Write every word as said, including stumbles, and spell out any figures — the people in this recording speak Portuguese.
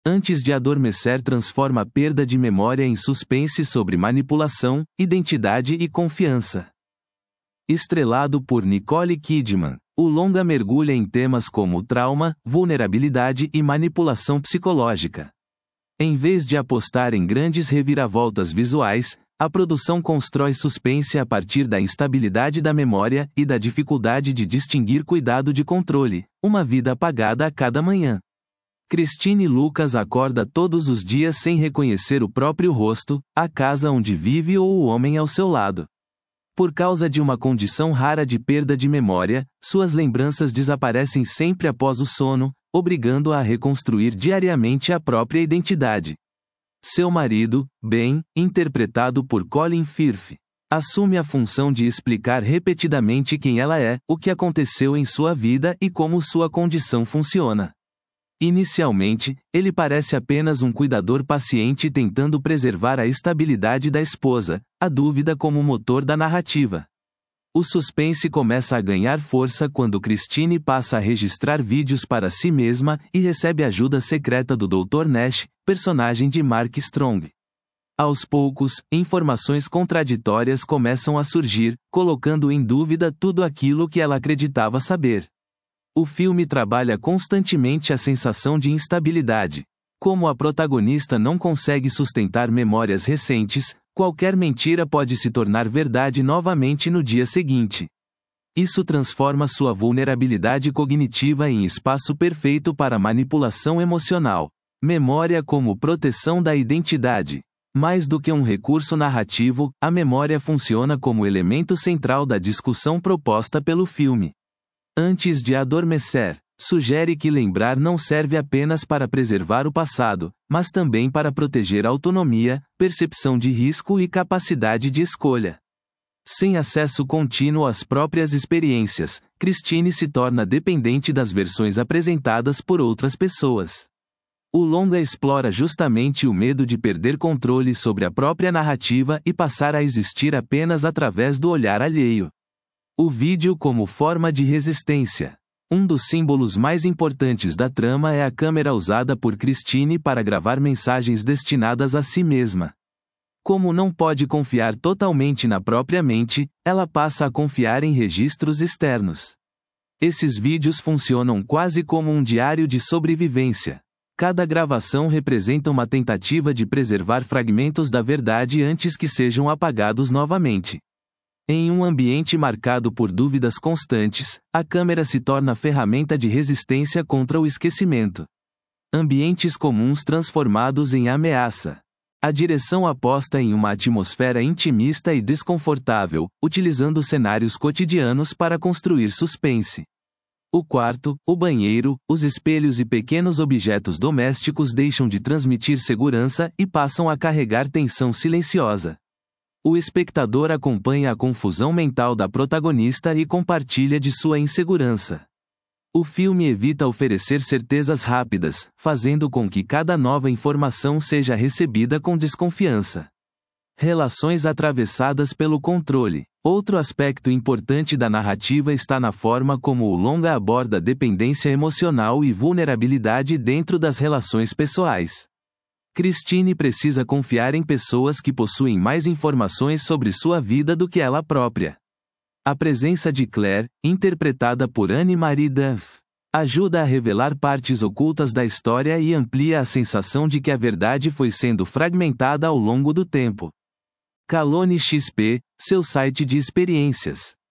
Antes de Adormecer transforma a perda de memória em suspense sobre manipulação, identidade e confiança. Estrelado por Nicole Kidman, o longa mergulha em temas como trauma, vulnerabilidade e manipulação psicológica. Em vez de apostar em grandes reviravoltas visuais, a produção constrói suspense a partir da instabilidade da memória e da dificuldade de distinguir cuidado de controle, uma vida apagada a cada manhã. Christine Lucas acorda todos os dias sem reconhecer o próprio rosto, a casa onde vive ou o homem ao seu lado. Por causa de uma condição rara de perda de memória, suas lembranças desaparecem sempre após o sono, obrigando-a a reconstruir diariamente a própria identidade. Seu marido, Ben, interpretado por Colin Firth, assume a função de explicar repetidamente quem ela é, o que aconteceu em sua vida e como sua condição funciona. Inicialmente, ele parece apenas um cuidador paciente tentando preservar a estabilidade da esposa, a dúvida como motor da narrativa. O suspense começa a ganhar força quando Christine passa a registrar vídeos para si mesma e recebe ajuda secreta do doutor Nash, personagem de Mark Strong. Aos poucos, informações contraditórias começam a surgir, colocando em dúvida tudo aquilo que ela acreditava saber. O filme trabalha constantemente a sensação de instabilidade. Como a protagonista não consegue sustentar memórias recentes, qualquer mentira pode se tornar verdade novamente no dia seguinte. Isso transforma sua vulnerabilidade cognitiva em espaço perfeito para manipulação emocional. Memória como proteção da identidade. Mais do que um recurso narrativo, a memória funciona como elemento central da discussão proposta pelo filme. Antes de Adormecer, sugere que lembrar não serve apenas para preservar o passado, mas também para proteger a autonomia, percepção de risco e capacidade de escolha. Sem acesso contínuo às próprias experiências, Christine se torna dependente das versões apresentadas por outras pessoas. O longa explora justamente o medo de perder controle sobre a própria narrativa e passar a existir apenas através do olhar alheio. O vídeo como forma de resistência. Um dos símbolos mais importantes da trama é a câmera usada por Christine para gravar mensagens destinadas a si mesma. Como não pode confiar totalmente na própria mente, ela passa a confiar em registros externos. Esses vídeos funcionam quase como um diário de sobrevivência. Cada gravação representa uma tentativa de preservar fragmentos da verdade antes que sejam apagados novamente. Em um ambiente marcado por dúvidas constantes, a câmera se torna ferramenta de resistência contra o esquecimento. Ambientes comuns transformados em ameaça. A direção aposta em uma atmosfera intimista e desconfortável, utilizando cenários cotidianos para construir suspense. O quarto, o banheiro, os espelhos e pequenos objetos domésticos deixam de transmitir segurança e passam a carregar tensão silenciosa. O espectador acompanha a confusão mental da protagonista e compartilha de sua insegurança. O filme evita oferecer certezas rápidas, fazendo com que cada nova informação seja recebida com desconfiança. Relações atravessadas pelo controle. Outro aspecto importante da narrativa está na forma como o longa aborda dependência emocional e vulnerabilidade dentro das relações pessoais. Christine precisa confiar em pessoas que possuem mais informações sobre sua vida do que ela própria. A presença de Claire, interpretada por Anne-Marie Duff, ajuda a revelar partes ocultas da história e amplia a sensação de que a verdade foi sendo fragmentada ao longo do tempo. Calone X P, seu site de experiências.